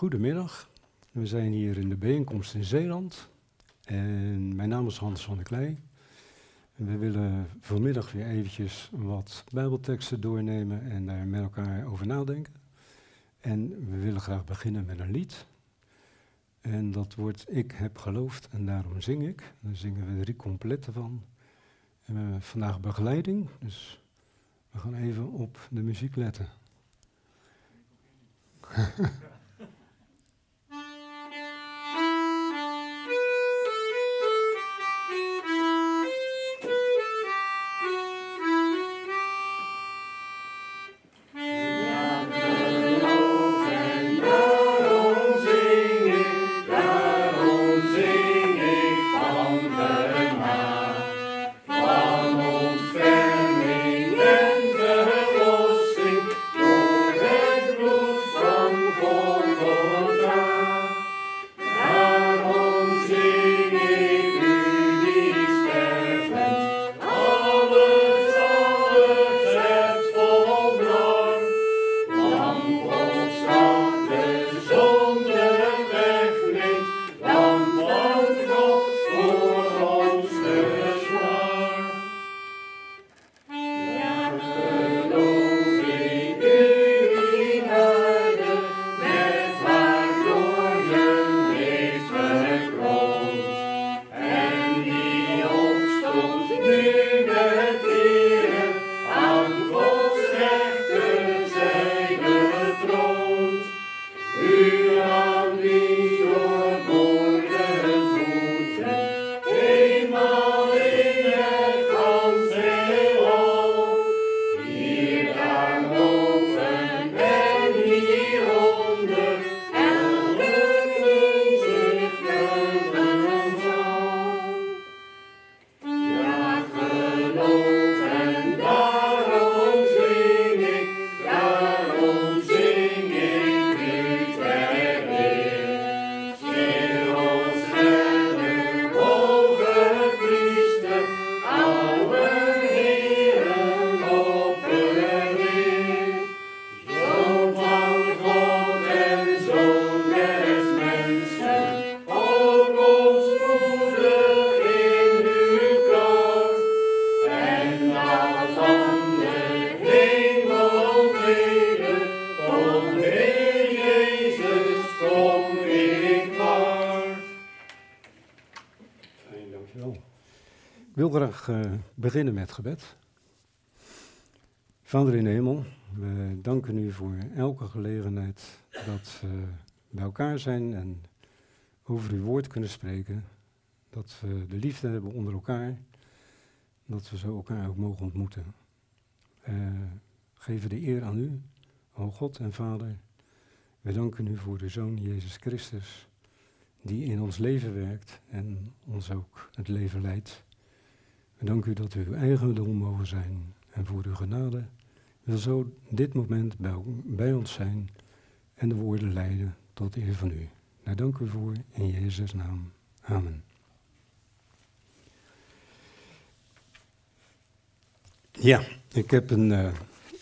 Goedemiddag, we zijn hier in de bijeenkomst in Zeeland en mijn naam is Hans van der Klei. En we willen vanmiddag weer eventjes wat bijbelteksten doornemen en daar met elkaar over nadenken. En we willen graag beginnen met een lied. En dat wordt Ik heb geloofd en daarom zing ik. Daar zingen we 3 coupletten van. En we hebben vandaag begeleiding, dus we gaan even op de muziek letten. Ik wil graag beginnen met gebed. Vader in de hemel, we danken u voor elke gelegenheid dat we bij elkaar zijn en over uw woord kunnen spreken. Dat we de liefde hebben onder elkaar, dat we zo elkaar ook mogen ontmoeten. Geven de eer aan u, o God en Vader. We danken u voor de Zoon Jezus Christus, die in ons leven werkt en ons ook het leven leidt. We danken u dat we uw eigendom mogen zijn en voor uw genade wil zo dit moment bij ons zijn en de woorden leiden tot eer van u. Daar dank u voor in Jezus' naam. Amen. Ja, ik heb een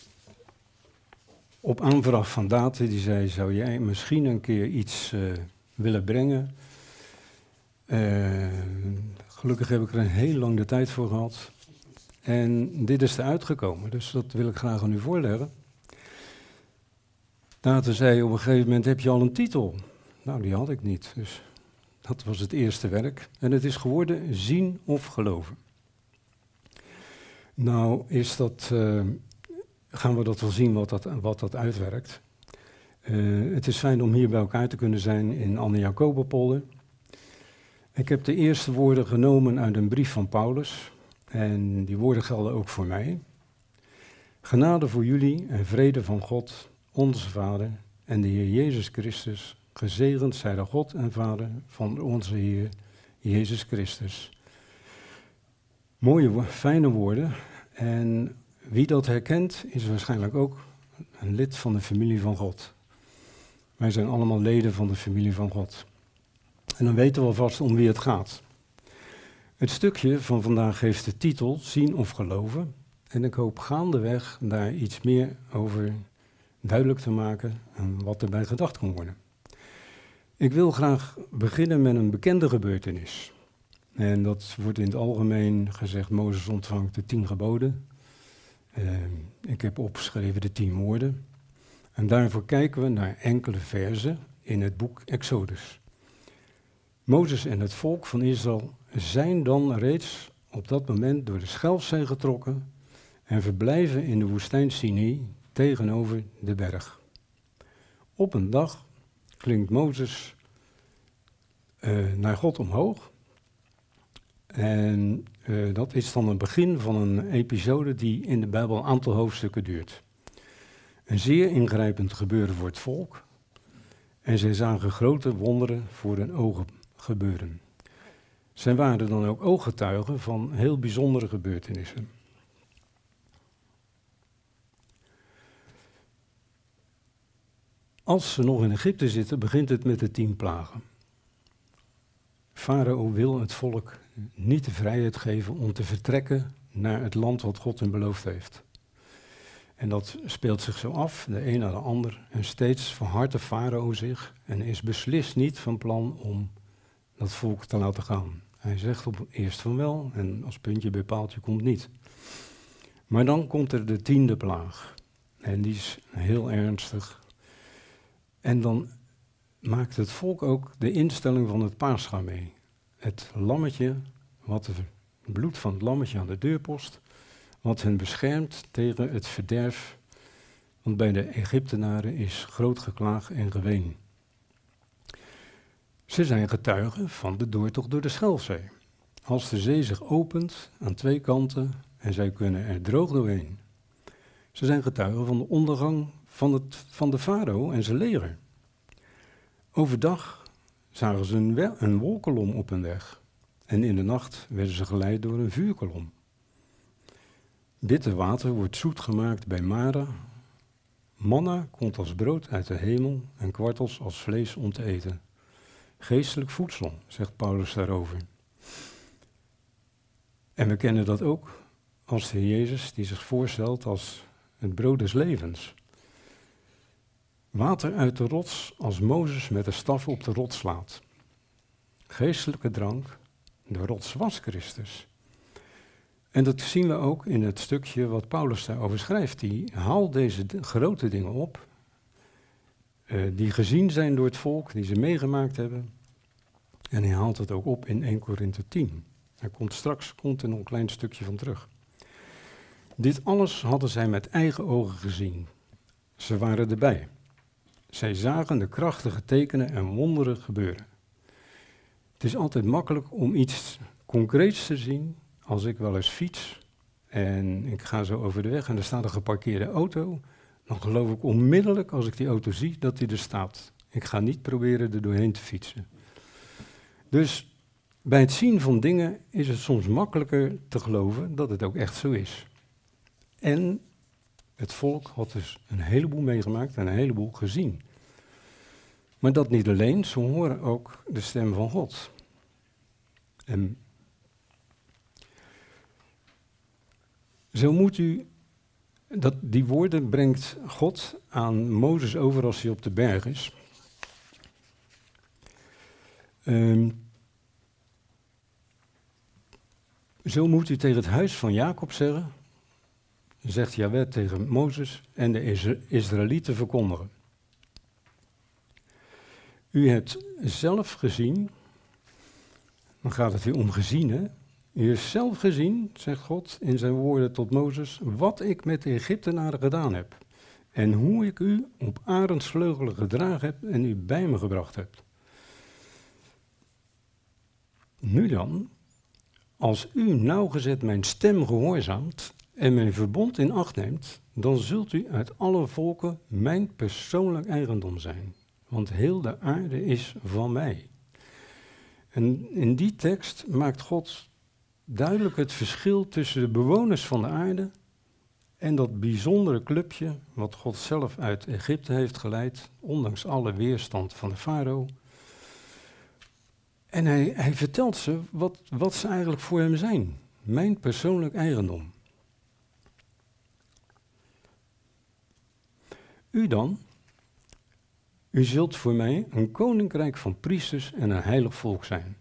op aanvraag van Date, die zei, zou jij misschien een keer iets willen brengen? Gelukkig heb ik er een heel lang de tijd voor gehad. En dit is eruit gekomen, dus dat wil ik graag aan u voorleggen. Date zei op een gegeven moment, heb je al een titel? Nou, die had ik niet, dus dat was het eerste werk. En het is geworden Zien of Geloven. Nou, gaan we dat wel zien wat dat uitwerkt. Het is fijn om hier bij elkaar te kunnen zijn in Anne-Jacobapolder. Ik heb de eerste woorden genomen uit een brief van Paulus en die woorden gelden ook voor mij. Genade voor jullie en vrede van God, onze Vader en de Heer Jezus Christus. Gezegend zij de God en Vader van onze Heer Jezus Christus. Mooie, fijne woorden en wie dat herkent is waarschijnlijk ook een lid van de familie van God. Wij zijn allemaal leden van de familie van God. En dan weten we alvast om wie het gaat. Het stukje van vandaag heeft de titel Zien of Geloven. En ik hoop gaandeweg daar iets meer over duidelijk te maken en wat erbij gedacht kan worden. Ik wil graag beginnen met een bekende gebeurtenis. En dat wordt in het algemeen gezegd, Mozes ontvangt de 10 geboden. Ik heb opgeschreven de 10 woorden. En daarvoor kijken we naar enkele verzen in het boek Exodus. Mozes en het volk van Israël zijn dan reeds op dat moment door de Schelfzee getrokken en verblijven in de woestijn Sinai tegenover de berg. Op een dag klinkt Mozes naar God omhoog. En dat is dan het begin van een episode die in de Bijbel een aantal hoofdstukken duurt. Een zeer ingrijpend gebeuren voor het volk. En zij zagen grote wonderen voor hun ogen gebeuren. Zij waren dan ook ooggetuigen van heel bijzondere gebeurtenissen. Als ze nog in Egypte zitten, begint het met de 10 plagen. Farao wil het volk niet de vrijheid geven om te vertrekken naar het land wat God hen beloofd heeft. En dat speelt zich zo af, de een na de ander. En steeds verhardt de farao zich en is beslist niet van plan om dat volk te laten gaan. Hij zegt op eerst van wel en als puntje bij paaltje komt niet. Maar dan komt er de 10e plaag. En die is heel ernstig. En dan maakt het volk ook de instelling van het Pascha mee. Het lammetje, het bloed van het lammetje aan de deurpost, wat hen beschermt tegen het verderf. Want bij de Egyptenaren is groot geklaag en geween. Ze zijn getuigen van de doortocht door de Schelfzee. Als de zee zich opent aan 2 kanten en zij kunnen er droog doorheen. Ze zijn getuigen van de ondergang van de farao en zijn leger. Overdag zagen ze een wolkolom op hun weg. En in de nacht werden ze geleid door een vuurkolom. Bitter water wordt zoet gemaakt bij Mara. Manna komt als brood uit de hemel en kwartels als vlees om te eten. Geestelijk voedsel, zegt Paulus daarover. En we kennen dat ook als de Heer Jezus die zich voorstelt als het brood des levens. Water uit de rots als Mozes met de staf op de rots slaat. Geestelijke drank, de rots was Christus. En dat zien we ook in het stukje wat Paulus daarover schrijft. Die haalt deze grote dingen op, die gezien zijn door het volk, die ze meegemaakt hebben. En hij haalt het ook op in 1 Korinthe 10. Straks komt er nog een klein stukje van terug. Dit alles hadden zij met eigen ogen gezien. Ze waren erbij. Zij zagen de krachtige tekenen en wonderen gebeuren. Het is altijd makkelijk om iets concreets te zien. Als ik wel eens fiets en ik ga zo over de weg en er staat een geparkeerde auto, dan geloof ik onmiddellijk als ik die auto zie dat die er staat. Ik ga niet proberen er doorheen te fietsen. Dus bij het zien van dingen is het soms makkelijker te geloven dat het ook echt zo is. En het volk had dus een heleboel meegemaakt en een heleboel gezien. Maar dat niet alleen, ze horen ook de stem van God. En zo moet u, die woorden brengt God aan Mozes over als hij op de berg is. Zo moet u tegen het huis van Jacob zeggen, zegt Jahweh tegen Mozes en de Israëlieten verkondigen. U hebt zelf gezien, dan gaat het weer om gezien, hè? U heeft zelf gezien, zegt God in zijn woorden tot Mozes, wat ik met de Egyptenaren gedaan heb. En hoe ik u op arendsvleugelen gedragen heb en u bij me gebracht heb. Nu dan, als u nauwgezet mijn stem gehoorzaamt en mijn verbond in acht neemt, dan zult u uit alle volken mijn persoonlijk eigendom zijn. Want heel de aarde is van mij. En in die tekst maakt God duidelijk het verschil tussen de bewoners van de aarde en dat bijzondere clubje wat God zelf uit Egypte heeft geleid, ondanks alle weerstand van de farao. En hij vertelt ze wat ze eigenlijk voor hem zijn. Mijn persoonlijk eigendom. U dan, U zult voor mij een koninkrijk van priesters en een heilig volk zijn.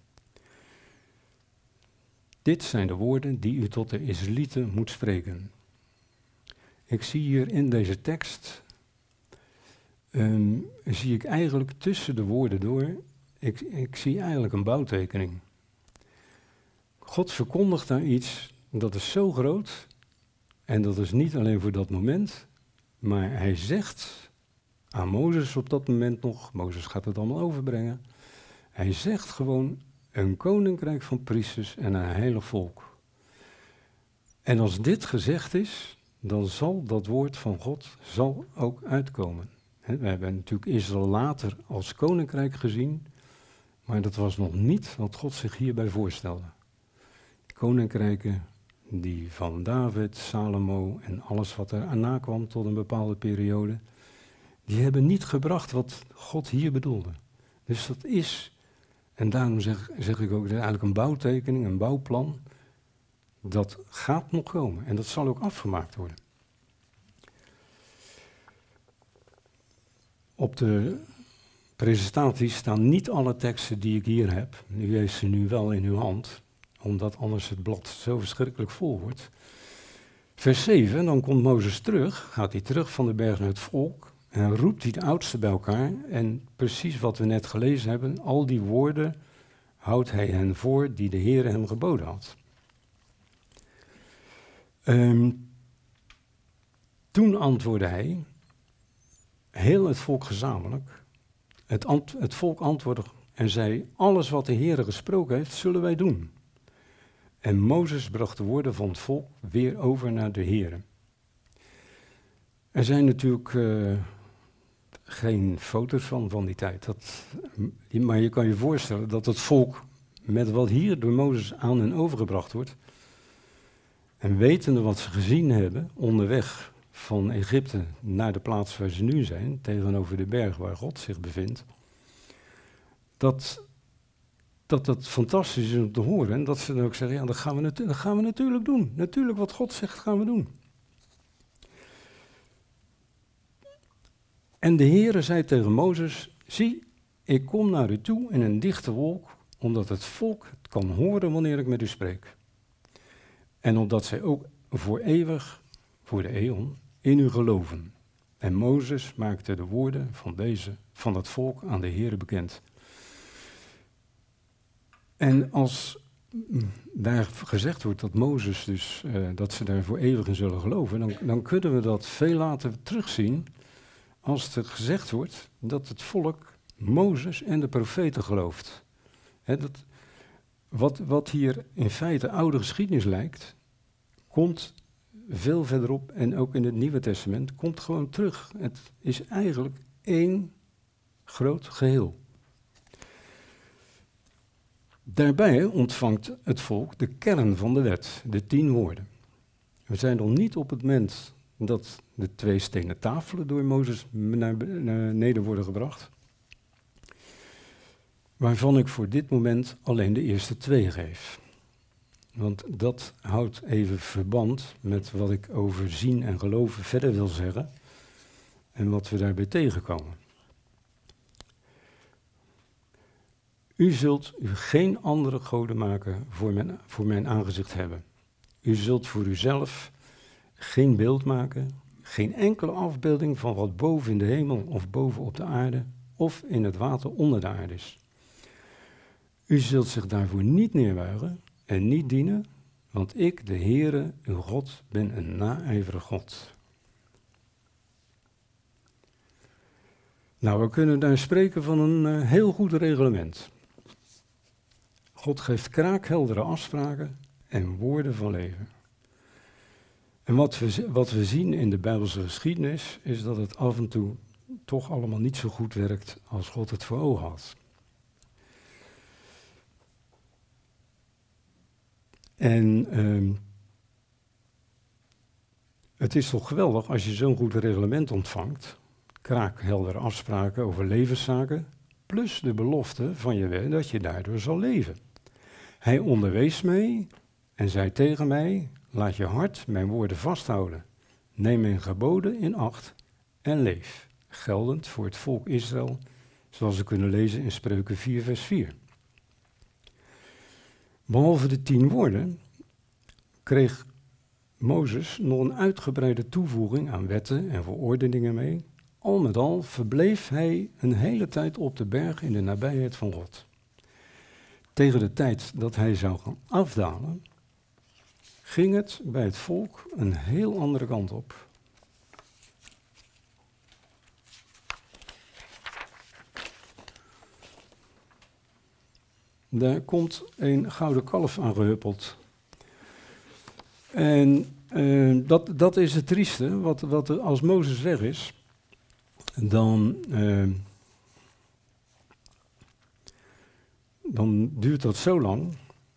Dit zijn de woorden die u tot de Israëlieten moet spreken. Ik zie hier in deze tekst, zie ik eigenlijk tussen de woorden door, ik zie eigenlijk een bouwtekening. God verkondigt daar iets, dat is zo groot, en dat is niet alleen voor dat moment, maar hij zegt aan Mozes op dat moment nog, Mozes gaat het allemaal overbrengen, hij zegt gewoon een koninkrijk van priesters en een heilig volk. En als dit gezegd is, dan zal dat woord van God ook uitkomen. We hebben natuurlijk Israël later als koninkrijk gezien, maar dat was nog niet wat God zich hierbij voorstelde. De koninkrijken die van David, Salomo en alles wat er aan nakwam tot een bepaalde periode, die hebben niet gebracht wat God hier bedoelde. Dus dat is, en daarom zeg ik ook, dat is eigenlijk een bouwtekening, een bouwplan, dat gaat nog komen en dat zal ook afgemaakt worden. Op de presentatie staan niet alle teksten die ik hier heb. U heeft ze nu wel in uw hand, omdat anders het blad zo verschrikkelijk vol wordt. Vers 7, dan komt Mozes terug, gaat hij terug van de berg naar het volk en roept hij de oudsten bij elkaar. En precies wat we net gelezen hebben, al die woorden houdt hij hen voor die de Heer hem geboden had. Toen antwoordde hij, heel het volk gezamenlijk, het volk antwoordde en zei, alles wat de Heer gesproken heeft, zullen wij doen. En Mozes bracht de woorden van het volk weer over naar de Heer. Er zijn natuurlijk geen foto's van die tijd. Maar je kan je voorstellen dat het volk, met wat hier door Mozes aan hen overgebracht wordt, en wetende wat ze gezien hebben onderweg van Egypte naar de plaats waar ze nu zijn, tegenover de berg waar God zich bevindt, dat fantastisch is om te horen. En dat ze dan ook zeggen, ja, dat gaan we natuurlijk doen. Natuurlijk wat God zegt, gaan we doen. En de Heere zei tegen Mozes, zie, ik kom naar u toe in een dichte wolk, omdat het volk het kan horen wanneer ik met u spreek. En omdat zij ook voor eeuwig, voor de eon, in u geloven. En Mozes maakte de woorden van het volk aan de Heere bekend. En als daar gezegd wordt dat Mozes dus, dat ze daar voor eeuwig in zullen geloven, dan kunnen we dat veel later terugzien als er gezegd wordt dat het volk Mozes en de profeten gelooft. Wat hier in feite oude geschiedenis lijkt, komt veel verderop en ook in het Nieuwe Testament, komt gewoon terug. Het is eigenlijk één groot geheel. Daarbij ontvangt het volk de kern van de wet, de 10 woorden. We zijn nog niet op het moment dat de 2 stenen tafelen door Mozes naar beneden worden gebracht, waarvan ik voor dit moment alleen de eerste 2 geef. Want dat houdt even verband met wat ik over zien en geloven verder wil zeggen en wat we daarbij tegenkomen. U zult u geen andere goden maken voor mijn aangezicht hebben. U zult voor uzelf geen beeld maken, geen enkele afbeelding van wat boven in de hemel of boven op de aarde of in het water onder de aarde is. U zult zich daarvoor niet neerbuigen en niet dienen, want ik, de Heere, uw God, ben een naijverig God. Nou, we kunnen daar spreken van een heel goed reglement. God geeft kraakheldere afspraken en woorden van leven. En wat we zien in de Bijbelse geschiedenis is dat het af en toe toch allemaal niet zo goed werkt als God het voor ogen had. En het is toch geweldig als je zo'n goed reglement ontvangt, kraakheldere afspraken over levenszaken, plus de belofte van Jahweh dat je daardoor zal leven. Hij onderwees mij en zei tegen mij, laat je hart mijn woorden vasthouden. Neem mijn geboden in acht en leef. geldend voor het volk Israël, zoals we kunnen lezen in Spreuken 4, vers 4. Behalve de 10 woorden kreeg Mozes nog een uitgebreide toevoeging aan wetten en verordeningen mee. Al met al verbleef hij een hele tijd op de berg in de nabijheid van God. Tegen de tijd dat hij zou gaan afdalen, ging het bij het volk een heel andere kant op. Daar komt een gouden kalf aangehuppeld. En dat is het trieste, wat als Mozes weg is, dan duurt dat zo lang.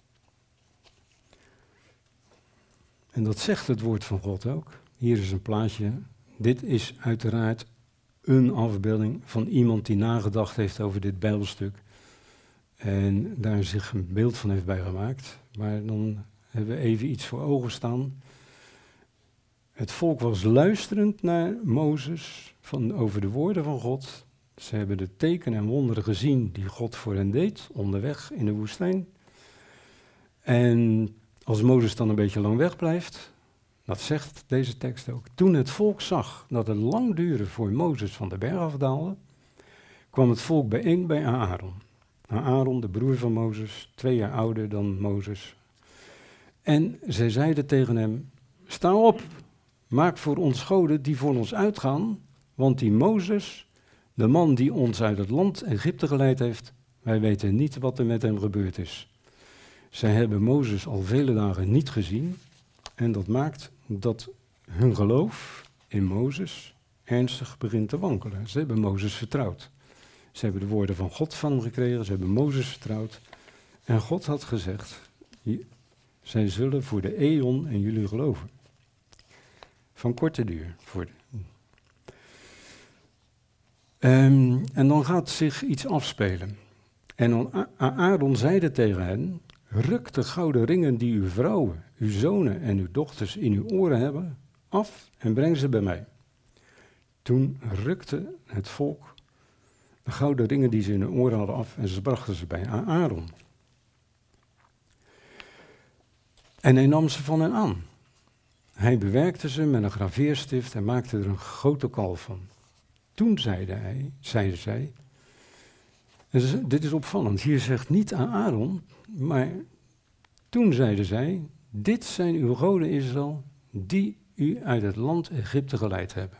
En dat zegt het woord van God ook. Hier is een plaatje. Dit is uiteraard een afbeelding van iemand die nagedacht heeft over dit Bijbelstuk. En daar zich een beeld van heeft bijgemaakt. Maar dan hebben we even iets voor ogen staan. Het volk was luisterend naar Mozes over de woorden van God. Ze hebben de tekenen en wonderen gezien die God voor hen deed, onderweg in de woestijn. En als Mozes dan een beetje lang wegblijft, dat zegt deze tekst ook. Toen het volk zag dat het lang duurde voor Mozes van de berg afdaalde, kwam het volk bijeen bij Aaron. Aaron, de broer van Mozes, 2 jaar ouder dan Mozes. En zij zeiden tegen hem, sta op, maak voor ons goden die voor ons uitgaan, want die Mozes, de man die ons uit het land Egypte geleid heeft, wij weten niet wat er met hem gebeurd is. Zij hebben Mozes al vele dagen niet gezien en dat maakt dat hun geloof in Mozes ernstig begint te wankelen. Ze hebben Mozes vertrouwd. Ze hebben de woorden van God van hem gekregen, ze hebben Mozes vertrouwd. En God had gezegd, zij zullen voor de eon in jullie geloven. Van korte duur. En dan gaat zich iets afspelen. En Aaron zeide tegen hen, ruk de gouden ringen die uw vrouwen, uw zonen en uw dochters in uw oren hebben, af en breng ze bij mij. Toen rukte het volk de gouden ringen die ze in hun oren hadden af en ze brachten ze bij Aaron. En hij nam ze van hen aan. Hij bewerkte ze met een graveerstift en maakte er een grote kalf van. Toen zeiden zij, en dit is opvallend, hier zegt niet aan Aaron, maar toen zeiden zij, dit zijn uw goden Israël, die u uit het land Egypte geleid hebben.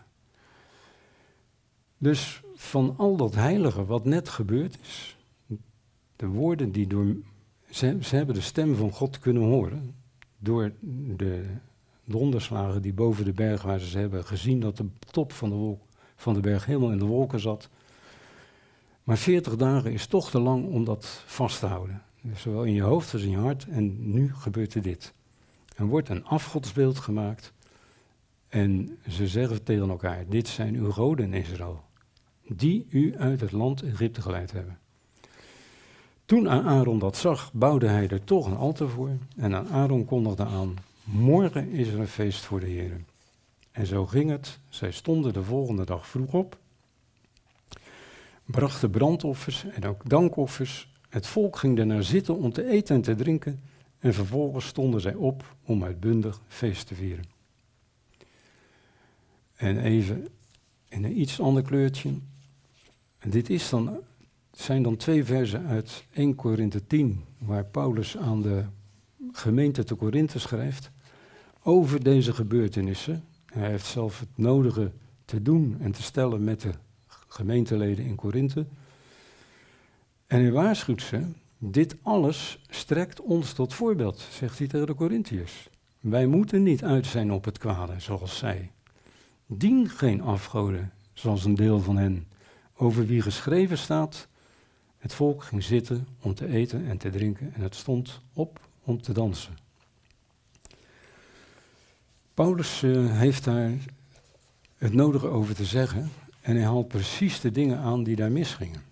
Dus van al dat heilige wat net gebeurd is, de woorden die ze hebben de stem van God kunnen horen, door de donderslagen die boven de berg waren. Ze hebben gezien dat de top van de berg helemaal in de wolken zat. Maar 40 dagen is toch te lang om dat vast te houden. Dus zowel in je hoofd als in je hart. En nu gebeurt er dit. Er wordt een afgodsbeeld gemaakt. En ze zeggen tegen elkaar, dit zijn uw goden Israël, die u uit het land Egypte geleid hebben. Toen Aaron dat zag, bouwde hij er toch een altaar voor. En aan Aaron kondigde aan, morgen is er een feest voor de Heer. En zo ging het. Zij stonden de volgende dag vroeg op, brachten brandoffers en ook dankoffers. Het volk ging daarna zitten om te eten en te drinken. En vervolgens stonden zij op om uitbundig feest te vieren. En even in een iets ander kleurtje. Dit zijn dan 2 versen uit 1 Korinthe 10, waar Paulus aan de gemeente te Korinthe schrijft over deze gebeurtenissen. Hij heeft zelf het nodige te doen en te stellen met de gemeenteleden in Korinthe. En hij waarschuwt ze, dit alles strekt ons tot voorbeeld, zegt hij tegen de Korinthiërs. Wij moeten niet uit zijn op het kwade, zoals zij. Dien geen afgoden, zoals een deel van hen, over wie geschreven staat. Het volk ging zitten om te eten en te drinken en het stond op om te dansen. Paulus heeft daar het nodige over te zeggen en hij haalt precies de dingen aan die daar misgingen.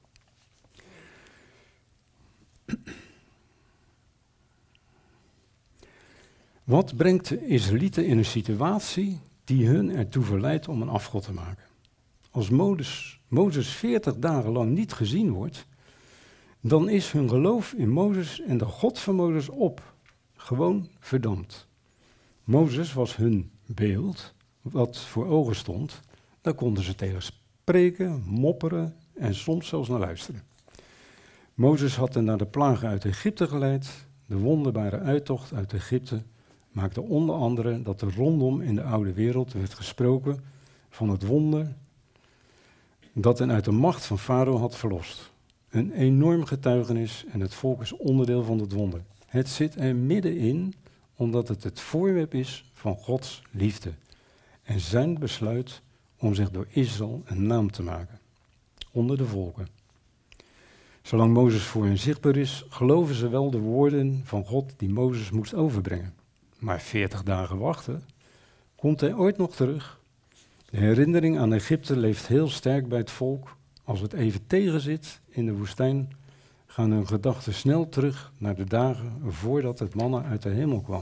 Wat brengt de Israëlieten in een situatie die hun ertoe verleidt om een afgod te maken? als Mozes 40 dagen lang niet gezien wordt, dan is hun geloof in Mozes en de God van Mozes op. Gewoon verdampt. Mozes was hun beeld, wat voor ogen stond. Daar konden ze tegen spreken, mopperen en soms zelfs naar luisteren. Mozes had hen naar de plagen uit Egypte geleid. De wonderbare uittocht uit Egypte maakte onder andere dat er rondom in de oude wereld werd gesproken van het wonder dat hen uit de macht van Farao had verlost. Een enorm getuigenis en het volk is onderdeel van het wonder. Het zit er middenin omdat het voorwerp is van Gods liefde en zijn besluit om zich door Israël een naam te maken onder de volken. Zolang Mozes voor hen zichtbaar is, geloven ze wel de woorden van God die Mozes moest overbrengen. Maar 40 dagen wachten, komt hij ooit nog terug? De herinnering aan Egypte leeft heel sterk bij het volk. Als het even tegenzit in de woestijn, gaan hun gedachten snel terug naar de dagen voordat het manna uit de hemel kwam.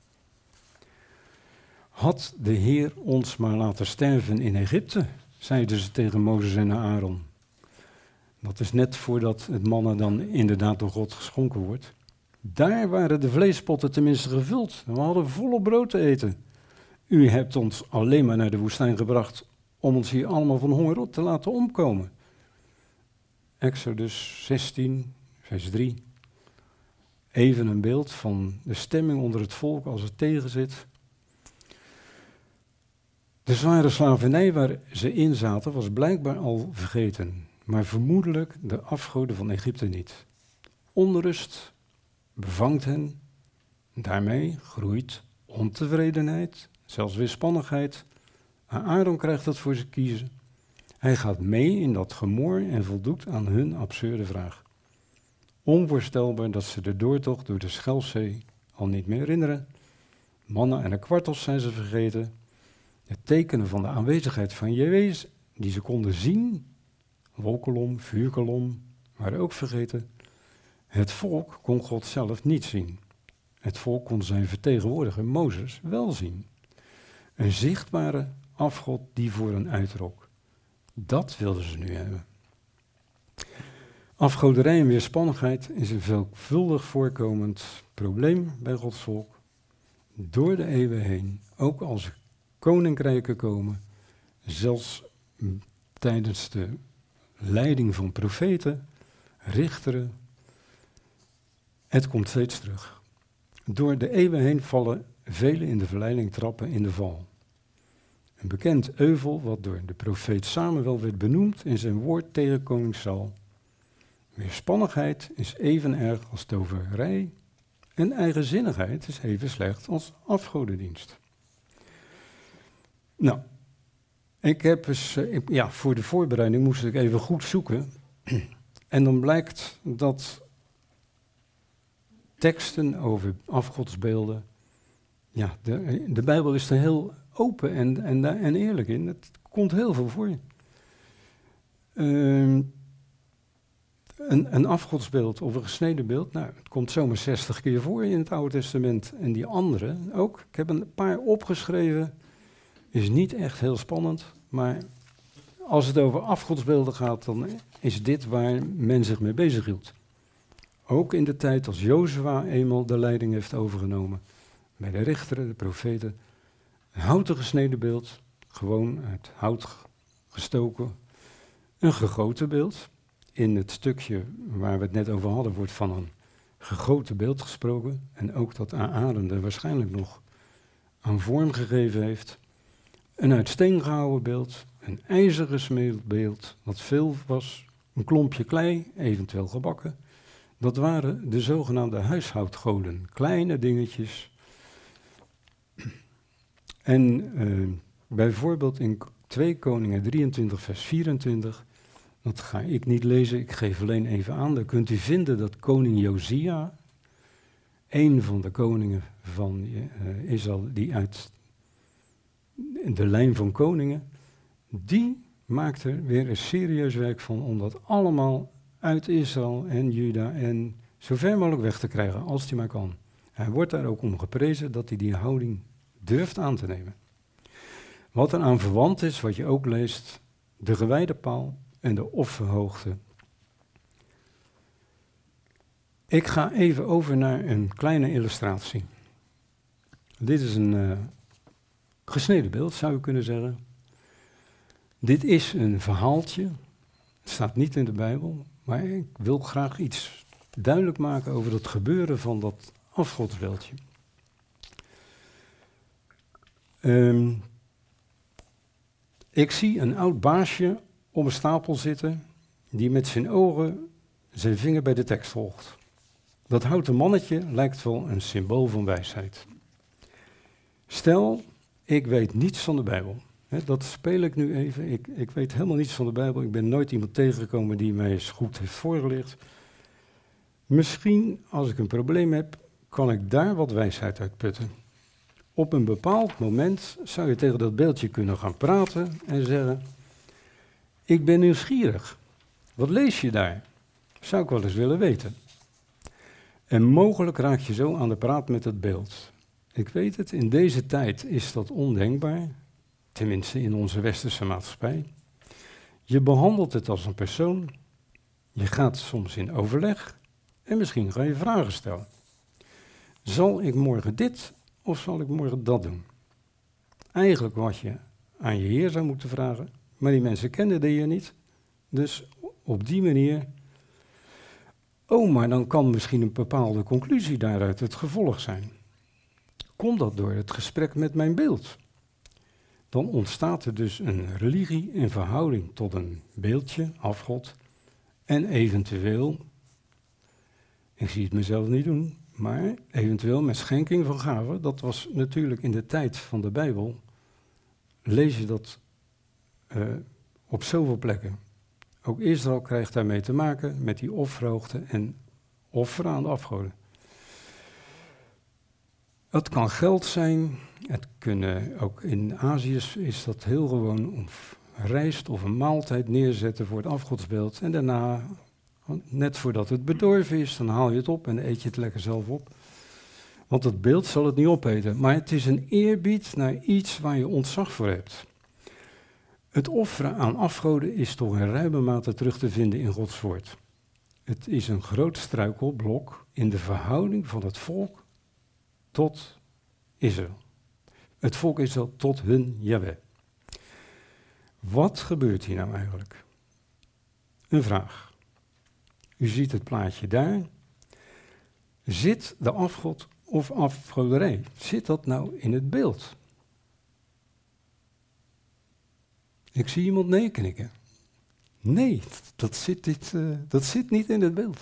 Had de Heer ons maar laten sterven in Egypte, zeiden ze tegen Mozes en Aaron. Dat is net voordat het manna dan inderdaad door God geschonken wordt. Daar waren de vleespotten tenminste gevuld. We hadden volop brood te eten. U hebt ons alleen maar naar de woestijn gebracht om ons hier allemaal van honger te laten omkomen. Exodus 16, vers 3. Even een beeld van de stemming onder het volk als het tegenzit. De zware slavernij waar ze in zaten was blijkbaar al vergeten, maar vermoedelijk de afgoden van Egypte niet. Onrust bevangt hen, daarmee groeit ontevredenheid, zelfs weerspannigheid. Aaron krijgt dat voor ze kiezen. Hij gaat mee in dat gemor en voldoet aan hun absurde vraag. Onvoorstelbaar dat ze de doortocht door de Schelfzee al niet meer herinneren. Manna en de kwartels zijn ze vergeten. De tekenen van de aanwezigheid van Jahweh die ze konden zien, wolkolom, vuurkolom, waren ook vergeten. Het volk kon God zelf niet zien. Het volk kon zijn vertegenwoordiger Mozes wel zien. Een zichtbare afgod die voor hen uitrok. Dat wilden ze nu hebben. Afgoderij en weerspannigheid is een veelvuldig voorkomend probleem bij Gods volk. Door de eeuwen heen, ook als koninkrijken komen, zelfs tijdens de leiding van profeten, richteren, het komt steeds terug. Door de eeuwen heen vallen velen in de verleiding trappen in de val. Een bekend euvel wat door de profeet Samuel werd benoemd in zijn woord tegen koning Saul. Weerspannigheid is even erg als toverij en eigenzinnigheid is even slecht als afgodendienst. Nou, ik heb eens, voor de voorbereiding moest ik even goed zoeken. En dan blijkt dat teksten over afgodsbeelden, de Bijbel is er heel open en eerlijk in. Het komt heel veel voor je. Een afgodsbeeld of een gesneden beeld, het komt zomaar 60 keer voor in het Oude Testament. En die andere ook. Ik heb een paar opgeschreven. Is niet echt heel spannend, maar als het over afgodsbeelden gaat, dan is dit waar men zich mee bezighield. Ook in de tijd als Jozua eenmaal de leiding heeft overgenomen. Bij de richteren, de profeten. Een houten gesneden beeld, gewoon uit hout gestoken. Een gegoten beeld. In het stukje waar we het net over hadden, wordt van een gegoten beeld gesproken. En ook dat Aaron er waarschijnlijk nog aan vorm gegeven heeft. Een uit steen gehouden beeld, een ijzer gesmeed beeld, wat veel was, een klompje klei, eventueel gebakken. Dat waren de zogenaamde huishoudgoden, kleine dingetjes. En bijvoorbeeld in 2 Koningen 23 vers 24, dat ga ik niet lezen, ik geef alleen even aan, daar kunt u vinden dat koning Josia, een van de koningen van Israël die uit de lijn van koningen, die maakt er weer een serieus werk van om dat allemaal uit Israël en Juda en zo ver mogelijk weg te krijgen, als hij maar kan. Hij wordt daar ook om geprezen dat hij die houding durft aan te nemen. Wat er aan verwant is, wat je ook leest, de gewijde paal en de offerhoogte. Ik ga even over naar een kleine illustratie. Dit is een gesneden beeld, zou je kunnen zeggen. Dit is een verhaaltje. Het staat niet in de Bijbel, maar ik wil graag iets duidelijk maken over het gebeuren van dat afgodsbeeldje. Ik zie een oud baasje op een stapel zitten, die met zijn ogen zijn vinger bij de tekst volgt. Dat houten mannetje lijkt wel een symbool van wijsheid. Stel, ik weet niets van de Bijbel. Dat speel ik nu even. Ik weet helemaal niets van de Bijbel. Ik ben nooit iemand tegengekomen die mij eens goed heeft voorgelicht. Misschien, als ik een probleem heb, kan ik daar wat wijsheid uit putten. Op een bepaald moment zou je tegen dat beeldje kunnen gaan praten en zeggen: ik ben nieuwsgierig. Wat lees je daar? Zou ik wel eens willen weten. En mogelijk raak je zo aan de praat met het beeld. Ik weet het, in deze tijd is dat ondenkbaar. Tenminste in onze westerse maatschappij. Je behandelt het als een persoon. Je gaat soms in overleg. En misschien ga je vragen stellen. Zal ik morgen dit of zal ik morgen dat doen? Eigenlijk wat je aan je Heer zou moeten vragen. Maar die mensen kenden de Heer niet. Dus op die manier. Oh, maar dan kan misschien een bepaalde conclusie daaruit het gevolg zijn. Komt dat door het gesprek met mijn beeld? Dan ontstaat er dus een religie in verhouding tot een beeldje, afgod. En eventueel, ik zie het mezelf niet doen, maar eventueel met schenking van gaven. Dat was natuurlijk in de tijd van de Bijbel, lees je dat op zoveel plekken. Ook Israël krijgt daarmee te maken met die offerhoogte en offeren aan de afgoden. Het kan geld zijn, het kunnen ook in Azië is dat heel gewoon of rijst of een maaltijd neerzetten voor het afgodsbeeld. En daarna, net voordat het bedorven is, dan haal je het op en eet je het lekker zelf op. Want het beeld zal het niet opeten, maar het is een eerbied naar iets waar je ontzag voor hebt. Het offeren aan afgoden is toch in ruime mate terug te vinden in Gods woord. Het is een groot struikelblok in de verhouding van het volk tot Israël. Het volk Israël tot hun Jahweh. Wat gebeurt hier nou eigenlijk? Een vraag. U ziet het plaatje daar. Zit de afgod of afgoderij, zit dat nou in het beeld? Ik zie iemand nee knikken. Nee, dat zit niet in het beeld.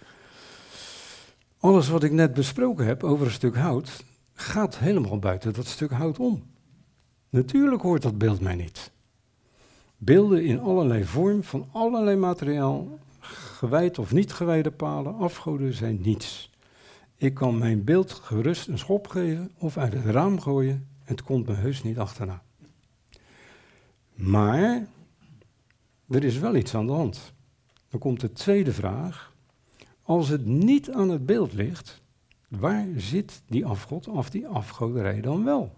Alles wat ik net besproken heb over een stuk hout, gaat helemaal buiten dat stuk hout om. Natuurlijk hoort dat beeld mij niet. Beelden in allerlei vorm, van allerlei materiaal, gewijd of niet gewijde palen, afgoden zijn niets. Ik kan mijn beeld gerust een schop geven of uit het raam gooien, het komt me heus niet achterna. Maar er is wel iets aan de hand. Dan komt de tweede vraag. Als het niet aan het beeld ligt, waar zit die afgod of die afgoderij dan wel?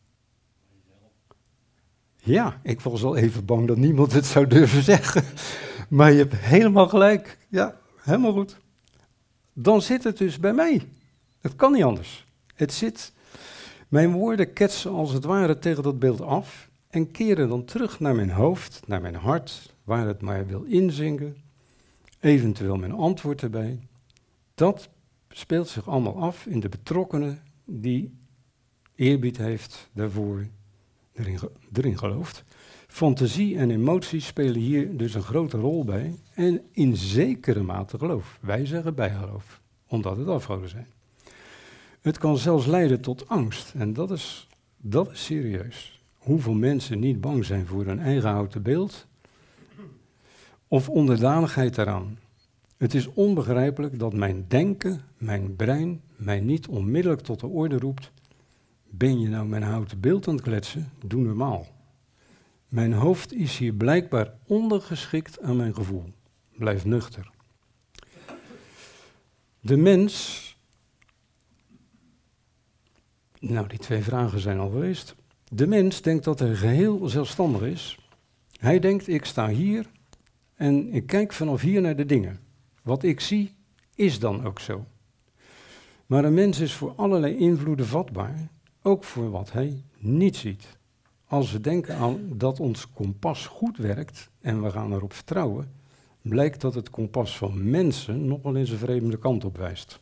Ja, ik was al even bang dat niemand het zou durven zeggen. Maar je hebt helemaal gelijk. Ja, helemaal goed. Dan zit het dus bij mij. Het kan niet anders. Mijn woorden ketsen als het ware tegen dat beeld af en keren dan terug naar mijn hoofd, naar mijn hart, waar het maar wil inzinken. Eventueel mijn antwoord erbij. Dat speelt zich allemaal af in de betrokkenen die eerbied heeft daarvoor, erin gelooft. Fantasie en emoties spelen hier dus een grote rol bij en in zekere mate geloof. Wij zeggen bijgeloof, omdat het afgoden zijn. Het kan zelfs leiden tot angst en dat is serieus. Hoeveel mensen niet bang zijn voor hun eigen houten beeld of onderdanigheid daaraan. Het is onbegrijpelijk dat mijn denken, mijn brein, mij niet onmiddellijk tot de orde roept. Ben je nou mijn houten beeld aan het kletsen? Doe normaal. Mijn hoofd is hier blijkbaar ondergeschikt aan mijn gevoel. Blijf nuchter. De mens. Nou, die twee vragen zijn al geweest. De mens denkt dat hij geheel zelfstandig is Hij denkt, ik sta hier en ik kijk vanaf hier naar de dingen. Wat ik zie, is dan ook zo. Maar een mens is voor allerlei invloeden vatbaar, ook voor wat hij niet ziet. Als we denken aan dat ons kompas goed werkt en we gaan erop vertrouwen, blijkt dat het kompas van mensen nog wel eens een vreemde kant op wijst.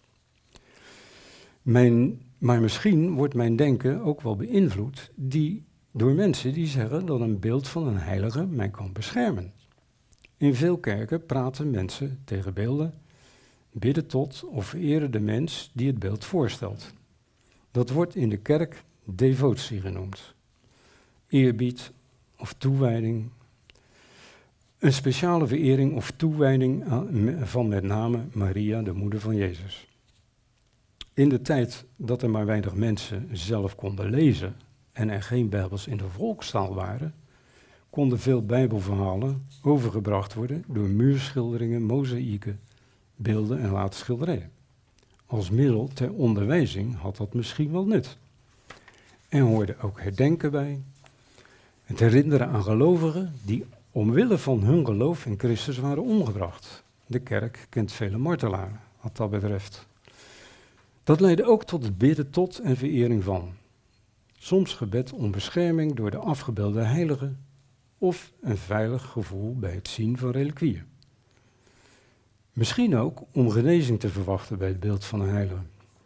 Maar misschien wordt mijn denken ook wel beïnvloed door mensen die zeggen dat een beeld van een heilige mij kan beschermen. In veel kerken praten mensen tegen beelden, bidden tot of vereren de mens die het beeld voorstelt. Dat wordt in de kerk devotie genoemd. Eerbied of toewijding. Een speciale verering of toewijding van met name Maria, de moeder van Jezus. In de tijd dat er maar weinig mensen zelf konden lezen en er geen Bijbels in de volkstaal waren, konden veel Bijbelverhalen overgebracht worden door muurschilderingen, mozaïeken, beelden en later schilderijen. Als middel ter onderwijzing had dat misschien wel nut. En hoorde ook herdenken bij, het herinneren aan gelovigen die omwille van hun geloof in Christus waren omgebracht. De kerk kent vele martelaren, wat dat betreft. Dat leidde ook tot het bidden tot en verering van. Soms gebed om bescherming door de afgebeelde heiligen of een veilig gevoel bij het zien van reliquieën. Misschien ook om genezing te verwachten bij het beeld van een heilige.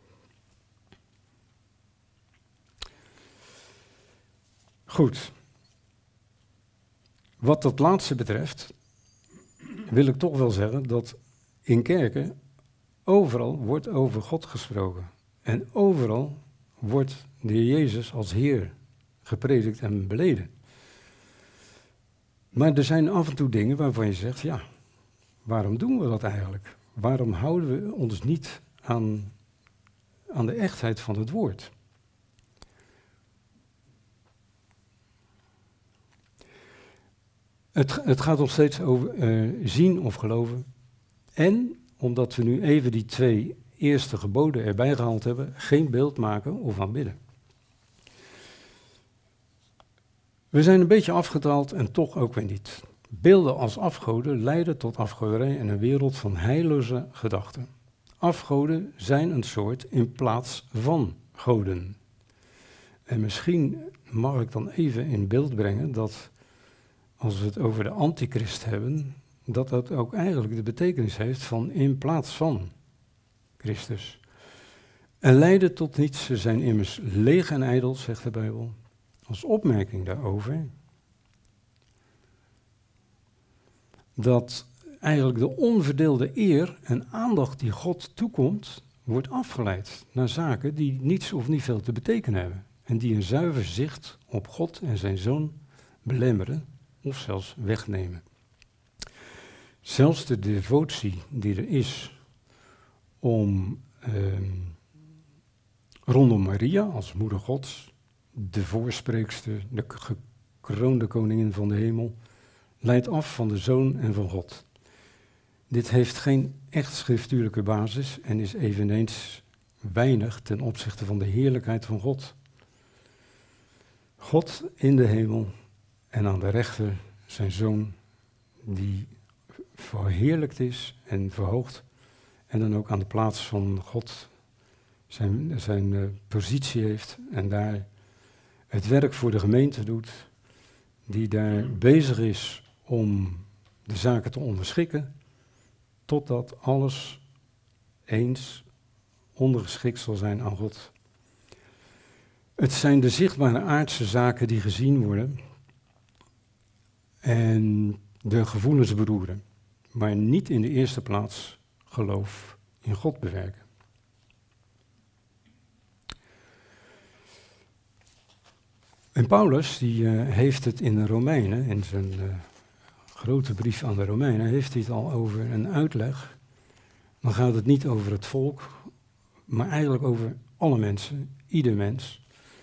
Goed. Wat dat laatste betreft, wil ik toch wel zeggen dat in kerken overal wordt over God gesproken. En overal wordt de Heer Jezus als Heer gepredikt en beleden. Maar er zijn af en toe dingen waarvan je zegt, ja, waarom doen we dat eigenlijk? Waarom houden we ons niet aan de echtheid van het woord? Het gaat nog steeds over zien of geloven. En, omdat we nu even die 2 eerste geboden erbij gehaald hebben, geen beeld maken of aanbidden. We zijn een beetje afgedwaald en toch ook weer niet. Beelden als afgoden leiden tot afgoderij en een wereld van heilloze gedachten. Afgoden zijn een soort in plaats van goden. En misschien mag ik dan even in beeld brengen dat als we het over de antichrist hebben, dat dat ook eigenlijk de betekenis heeft van in plaats van Christus. En leiden tot niets, ze zijn immers leeg en ijdel, zegt de Bijbel. Als opmerking daarover, dat eigenlijk de onverdeelde eer en aandacht die God toekomt, wordt afgeleid naar zaken die niets of niet veel te betekenen hebben. En die een zuiver zicht op God en zijn Zoon belemmeren of zelfs wegnemen. Zelfs de devotie die er is rondom Maria als moeder Gods, de voorspreekster, de gekroonde koningin van de hemel, leidt af van de Zoon en van God. Dit heeft geen echt schriftuurlijke basis en is eveneens weinig ten opzichte van de heerlijkheid van God. God in de hemel en aan de rechter zijn Zoon die verheerlijkt is en verhoogd en dan ook aan de plaats van God zijn positie heeft en daar het werk voor de gemeente doet, die daar bezig is om de zaken te onderschikken, totdat alles eens ondergeschikt zal zijn aan God. Het zijn de zichtbare aardse zaken die gezien worden en de gevoelens beroeren, maar niet in de eerste plaats geloof in God bewerken. En Paulus, die heeft het in de Romeinen, in zijn grote brief aan de Romeinen, heeft hij het al over een uitleg. Dan gaat het niet over het volk, maar eigenlijk over alle mensen, ieder mens.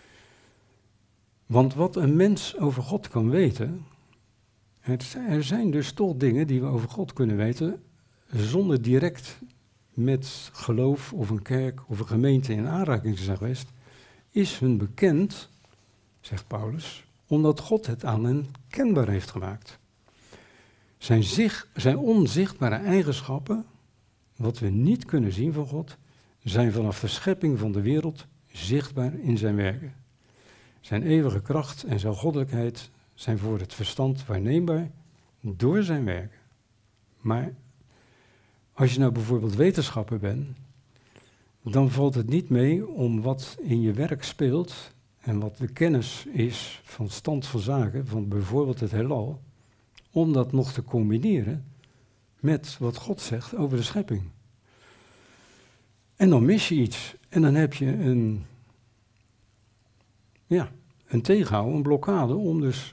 Want wat een mens over God kan weten, er zijn dus toch dingen die we over God kunnen weten, zonder direct met geloof of een kerk of een gemeente in aanraking te zijn geweest, is hun bekend, zegt Paulus, omdat God het aan hen kenbaar heeft gemaakt. Zijn onzichtbare eigenschappen, wat we niet kunnen zien van God, zijn vanaf de schepping van de wereld zichtbaar in zijn werken. Zijn eeuwige kracht en zijn goddelijkheid zijn voor het verstand waarneembaar door zijn werken. Maar als je nou bijvoorbeeld wetenschapper bent, dan valt het niet mee om wat in je werk speelt en wat de kennis is van stand van zaken, van bijvoorbeeld het heelal, om dat nog te combineren met wat God zegt over de schepping. En dan mis je iets en dan heb je een tegenhouden, een blokkade om dus...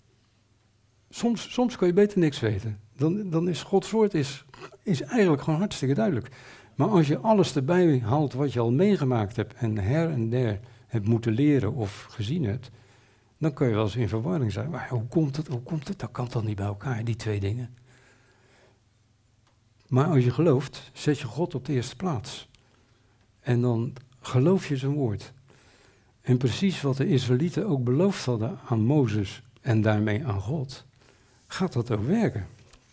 Soms kan je beter niks weten. Dan is Gods woord is eigenlijk gewoon hartstikke duidelijk. Maar als je alles erbij haalt wat je al meegemaakt hebt en her en der hebt moeten leren of gezien hebt, dan kun je wel eens in verwarring zijn. Maar hoe komt het? Dat kan toch niet bij elkaar, die twee dingen? Maar als je gelooft, zet je God op de eerste plaats. En dan geloof je zijn woord. En precies wat de Israëlieten ook beloofd hadden aan Mozes en daarmee aan God, gaat dat ook werken.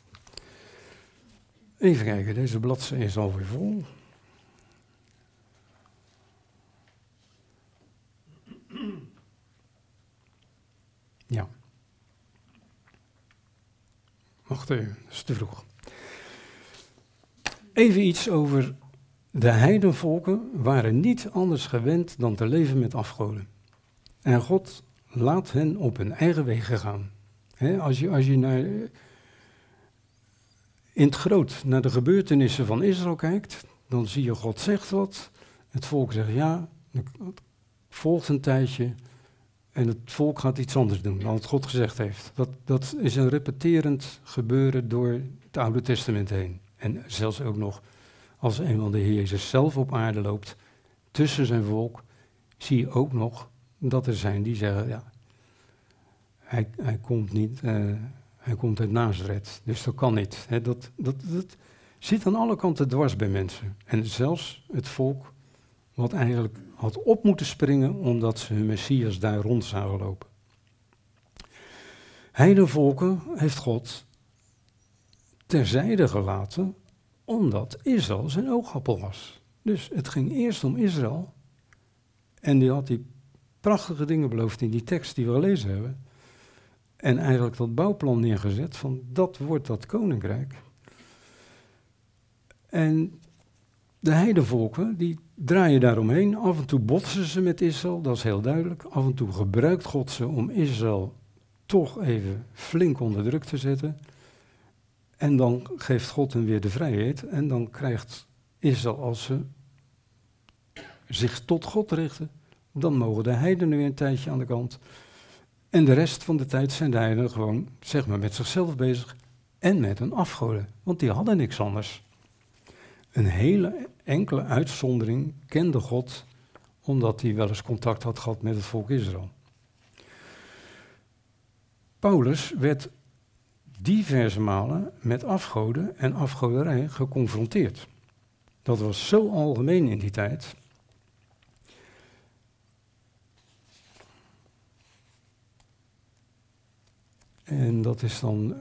Even kijken, deze bladzijde is alweer vol. Ja. Wacht even, dat is te vroeg. Even iets over de heidenvolken waren niet anders gewend dan te leven met afgoden. En God laat hen op hun eigen wegen gaan. Als je in het groot naar de gebeurtenissen van Israël kijkt, dan zie je God zegt wat, het volk zegt ja, het volgt een tijdje en het volk gaat iets anders doen dan wat God gezegd heeft. Dat is een repeterend gebeuren door het Oude Testament heen. En zelfs ook nog als eenmaal de Heer Jezus zelf op aarde loopt, tussen zijn volk, zie je ook nog dat er zijn die zeggen, ja, hij komt niet, hij komt uit Nazareth, dus dat kan niet. Dat zit aan alle kanten dwars bij mensen. En zelfs het volk, wat eigenlijk had op moeten springen, omdat ze hun Messias daar rond zagen lopen. Heidenvolken heeft God terzijde gelaten, omdat Israël zijn oogappel was. Dus het ging eerst om Israël. En die had die prachtige dingen beloofd in die tekst die we gelezen hebben. En eigenlijk dat bouwplan neergezet van dat wordt dat koninkrijk. En de heidenvolken, die draaien daaromheen. Af en toe botsen ze met Israël, dat is heel duidelijk. Af en toe gebruikt God ze om Israël toch even flink onder druk te zetten. En dan geeft God hen weer de vrijheid. En dan krijgt Israël, als ze zich tot God richten, dan mogen de heidenen weer een tijdje aan de kant. En de rest van de tijd zijn de heidenen gewoon, zeg maar, met zichzelf bezig en met hun afgoden. Want die hadden niks anders. Een hele enkele uitzondering kende God, omdat hij wel eens contact had gehad met het volk Israël. Paulus werd diverse malen met afgoden en afgoderij geconfronteerd. Dat was zo algemeen in die tijd. En dat is dan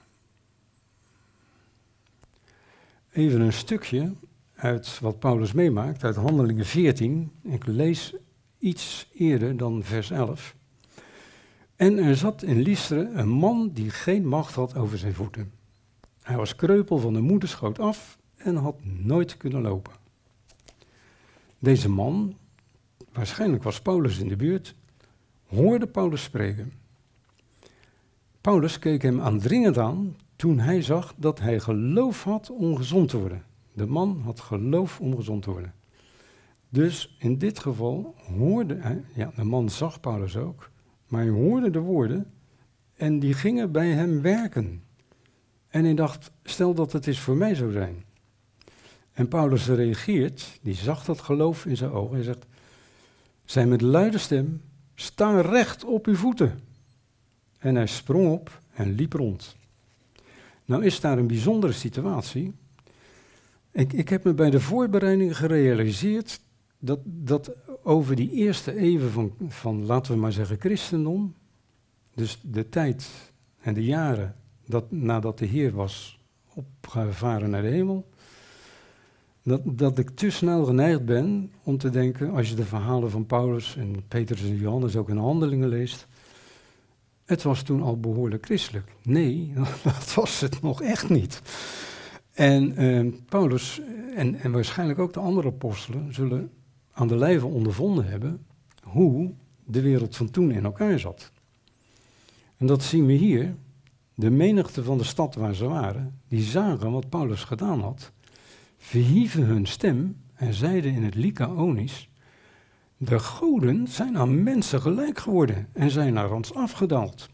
even een stukje uit wat Paulus meemaakt, uit Handelingen 14. Ik lees iets eerder dan vers 11. En er zat in Lystra een man die geen macht had over zijn voeten. Hij was kreupel van de moederschoot af en had nooit kunnen lopen. Deze man, waarschijnlijk was Paulus in de buurt, hoorde Paulus spreken. Paulus keek hem aandringend aan toen hij zag dat hij geloof had om gezond te worden. De man had geloof om gezond te worden. Dus in dit geval hoorde hij, ja, de man zag Paulus ook, maar hij hoorde de woorden en die gingen bij hem werken. En hij dacht, stel dat het eens voor mij zou zijn. En Paulus reageert, die zag dat geloof in zijn ogen. Hij zegt, zei met luide stem, sta recht op uw voeten. En hij sprong op en liep rond. Nou is daar een bijzondere situatie. Ik heb me bij de voorbereiding gerealiseerd dat over die eerste eeuwen van, laten we maar zeggen, christendom, dus de tijd en de jaren nadat de Heer was opgevaren naar de hemel, dat ik te snel geneigd ben om te denken, als je de verhalen van Paulus en Petrus en Johannes ook in Handelingen leest, het was toen al behoorlijk christelijk. Nee, dat was het nog echt niet. En Paulus en waarschijnlijk ook de andere apostelen zullen aan de lijve ondervonden hebben hoe de wereld van toen in elkaar zat. En dat zien we hier. De menigte van de stad waar ze waren, die zagen wat Paulus gedaan had, verhieven hun stem en zeiden in het Lycaonisch: de goden zijn aan mensen gelijk geworden en zijn naar ons afgedaald.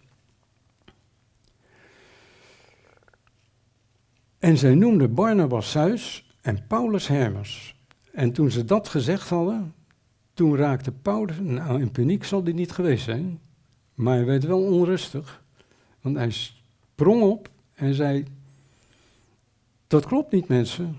En zij noemden Barnabas Zeus en Paulus Hermes. En toen ze dat gezegd hadden, toen raakte Paulus, nou in paniek zal die niet geweest zijn, maar hij werd wel onrustig, want hij sprong op en zei: dat klopt niet, mensen.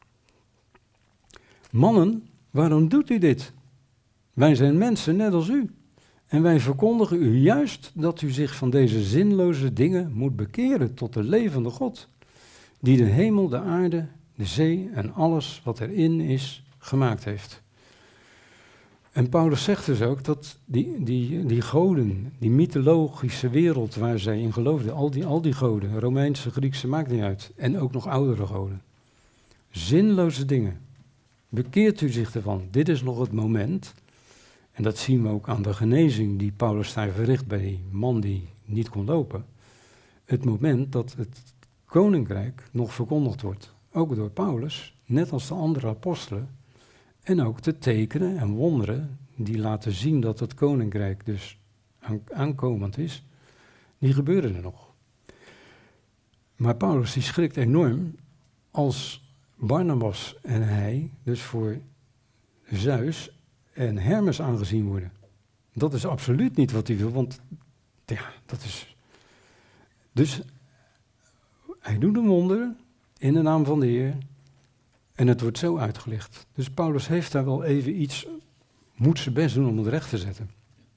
Mannen, waarom doet u dit? Wij zijn mensen net als u. En wij verkondigen u juist dat u zich van deze zinloze dingen moet bekeren tot de levende God, die de hemel, de aarde, de zee en alles wat erin is gemaakt heeft. En Paulus zegt dus ook dat die goden, die mythologische wereld waar zij in geloofden, al die goden, Romeinse, Griekse, maakt niet uit, en ook nog oudere goden, zinloze dingen. Bekeert u zich ervan. Dit is nog het moment, en dat zien we ook aan de genezing die Paulus daar verricht bij die man die niet kon lopen. Het moment dat het koninkrijk nog verkondigd wordt, ook door Paulus, net als de andere apostelen, en ook de tekenen en wonderen die laten zien dat het koninkrijk dus aankomend is, die gebeuren er nog. Maar Paulus die schrikt enorm als Barnabas en hij dus voor Zeus en Hermes aangezien worden. Dat is absoluut niet wat hij wil, want ja, dat is... Dus hij doet een wonder in de naam van de Heer en het wordt zo uitgelicht. Dus Paulus heeft daar wel even moet zijn best doen om het recht te zetten.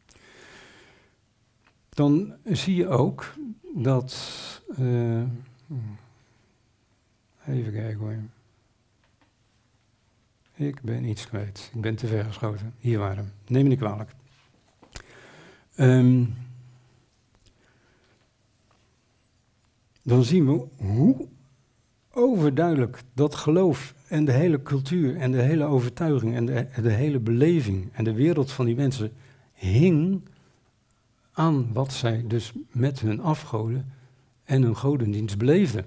Dan zie je ook dat... even kijken hoor. Ik ben iets kwijt. Ik ben te ver geschoten. Hier waren we. Neem me niet kwalijk. Dan zien we hoe overduidelijk dat geloof en de hele cultuur en de hele overtuiging en de hele beleving en de wereld van die mensen hing aan wat zij dus met hun afgoden en hun godendienst beleefden.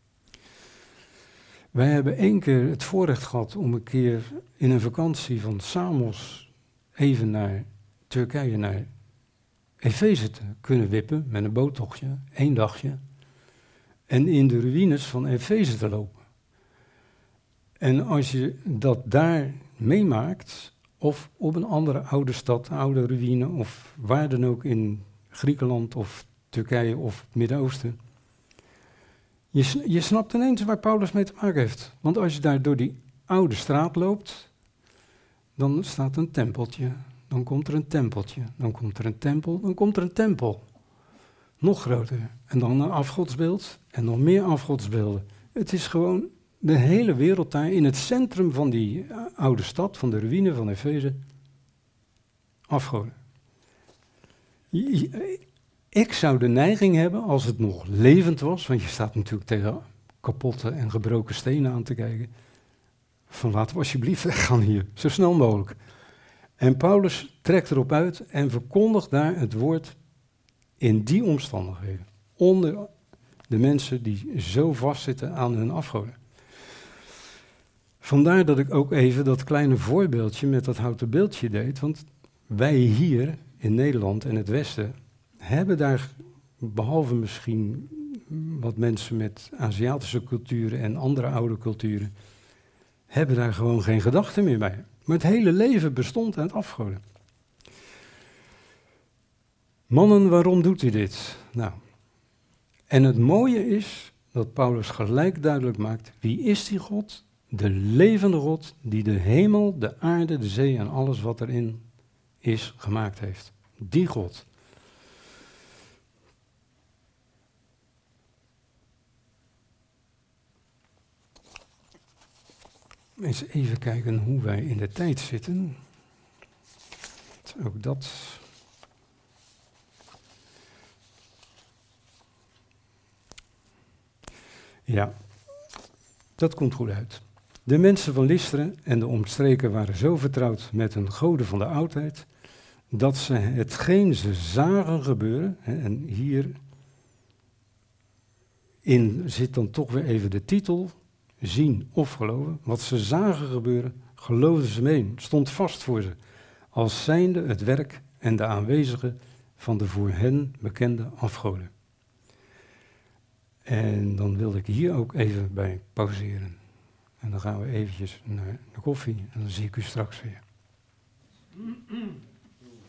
Wij hebben 1 keer het voorrecht gehad om een keer in een vakantie van Samos even naar Turkije, naar Efeze te kunnen wippen met een boottochtje, 1 dagje. En in de ruïnes van Efeze te lopen. En als je dat daar meemaakt, of op een andere oude stad, oude ruïne, of waar dan ook in Griekenland of Turkije of het Midden-Oosten, je snapt ineens waar Paulus mee te maken heeft. Want als je daar door die oude straat loopt, dan staat een tempeltje, dan komt er een tempeltje, dan komt er een tempel, dan komt er een tempel. Nog groter. En dan een afgodsbeeld en nog meer afgodsbeelden. Het is gewoon de hele wereld daar in het centrum van die oude stad, van de ruïne van Efeze, afgoden. Ik zou de neiging hebben, als het nog levend was, want je staat natuurlijk tegen kapotte en gebroken stenen aan te kijken, van laten we alsjeblieft weggaan hier, zo snel mogelijk. En Paulus trekt erop uit en verkondigt daar het woord in die omstandigheden, onder de mensen die zo vastzitten aan hun afgoden. Vandaar dat ik ook even dat kleine voorbeeldje met dat houten beeldje deed, want wij hier in Nederland en het Westen hebben daar, behalve misschien wat mensen met Aziatische culturen en andere oude culturen, hebben daar gewoon geen gedachten meer bij. Maar het hele leven bestond uit afgoden. Mannen, waarom doet u dit? Nou, en het mooie is dat Paulus gelijk duidelijk maakt, wie is die God? De levende God die de hemel, de aarde, de zee en alles wat erin is gemaakt heeft. Die God. Eens even kijken hoe wij in de tijd zitten. Ook dat. Ja, dat komt goed uit. De mensen van Lystra en de omstreken waren zo vertrouwd met hun goden van de oudheid, dat ze hetgeen ze zagen gebeuren, en hierin zit dan toch weer even de titel, zien of geloven, wat ze zagen gebeuren, geloofden ze mee, stond vast voor ze, als zijnde het werk en de aanwezige van de voor hen bekende afgoden. En dan wilde ik hier ook even bij pauzeren. En dan gaan we eventjes naar de koffie en dan zie ik u straks weer.